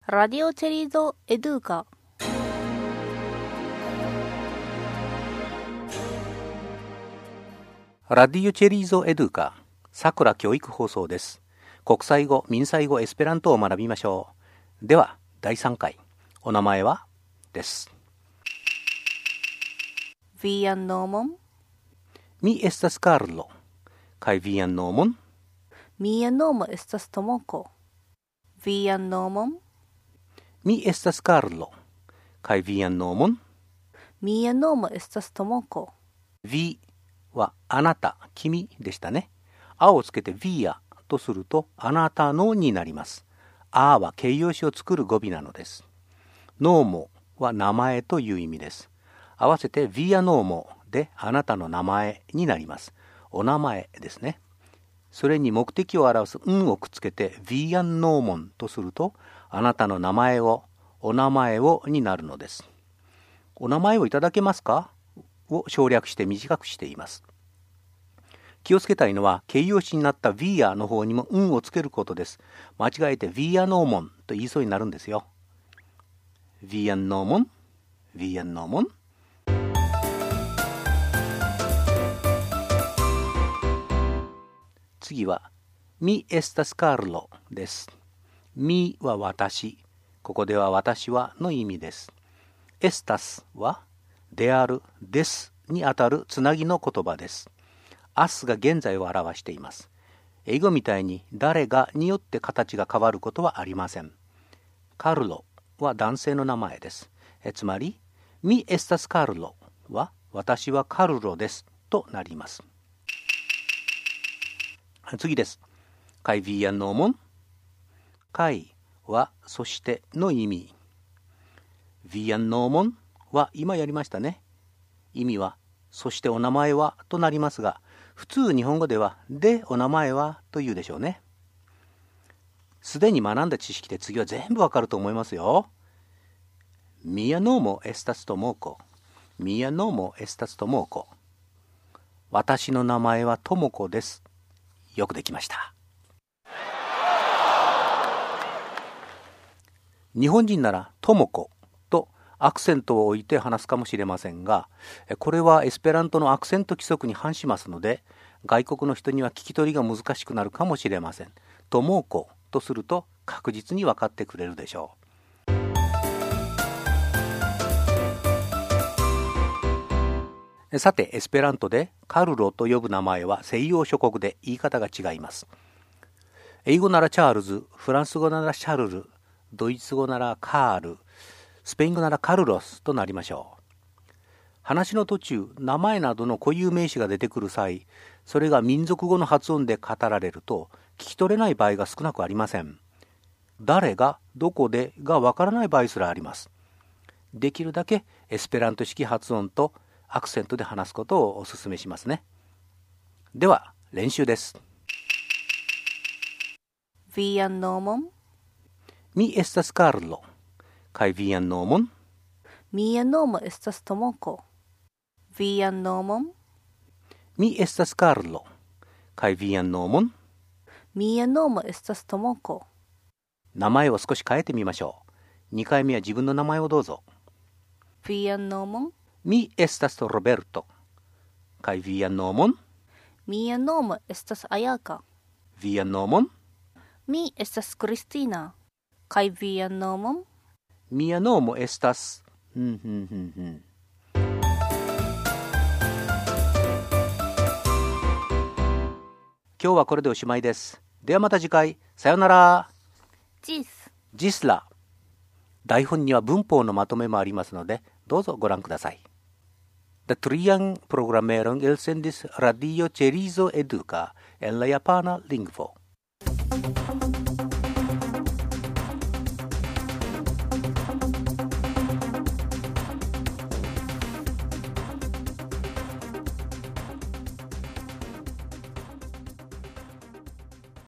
Radio Cherizo Educa。 ラディオチェリーゾエドゥカ、さくら教育放送です。国際語、民際語、エスペラントを学びましょう。では、第3回。お名前はです。 Vian nomon? Mi estas Carlo. Kaj vian nomon? Mia nomo estas Tomoko. Vian nomon? Mi estas Carlo. Kaj vian nomon? Mia nomo estas Tomoko. Vi はあなた、君でしたね。あをつけて via とするとあなたのになります。あは形容詞を作る語尾なのです。ノーモは名前という意味です。合わせて via ノーモであなたの名前になります。お名前ですね。それに目的を表すをくっつけて via ノーモンとするとあなたの名前を、お名前をになるのです。お名前をいただけますかを省略して短くしています。気をつけたいのは形容詞になった via の方にもをつけることです。間違えて via ノーモンと言いそうになるんですよ。via ノーモン、via ノーモン。次は mi estas Carlo です。mi は私。ここでは私はの意味です。estas はである、ですにあたるつなぎの言葉です。as が現在を表しています。英語みたいに誰がによって形が変わることはありません。カルロは男性の名前です。つまり、mi estas Carlo は私はカルロですとなります。次です。kaj vian nomon。kaj はそしての意味。vian nomonは今やりましたね。意味はそしてお名前はとなりますが、普通日本語ではでお名前はというでしょうね。すでに学んだ知識で次は全部わかると思いますよ。Mia nomo estas Tomoko。Mia nomo estas Tomoko。私の名前はともこです。よくできました。日本人ならともことアクセントを置いて話すかもしれませんが、これはエスペラントのアクセント規則に反しますので、外国の人には聞き取りが難しくなるかもしれません。ともことすると確実に分かってくれるでしょう。さて、エスペラントでカルロと呼ぶ名前は西洋諸国で言い方が違います。英語ならチャールズ、フランス語ならシャルル、ドイツ語ならカール、スペイン語ならカルロスとなりましょう。話の途中、名前などの固有名詞が出てくる際、それが民族語の発音で語られると、聞き取れない場合が少なくありません。誰が、どこでがわからない場合すらあります。できるだけエスペラント式発音とアクセントで話すことをお勧めしますね。では、練習です。 Vian nomon? Mi estas Carlo. Kaj vian nomon? Mia nomo estas Tomoko. Vian nomon? Mi estas Carlo. Kaj vian nomon? Mia nomo estas Tomoko. 名前を少し変えてみましょう。2回目は自分の名前をどうぞ。 Vian nomon? Mi estas Roberto. Kaj vian nomon? Mia nomo estas Ayaka. Vian nomon? Mi estas Cristina. Kaj vian nomon? Mia nomo estas... 今日はこれでおしまいです。ではまた次回。さよなら。ジスラ。台本には文法のまとめもありますので、どうぞご覧ください。The trian programmeron elsendis Radio Cherizo Educa en la japana lingvo.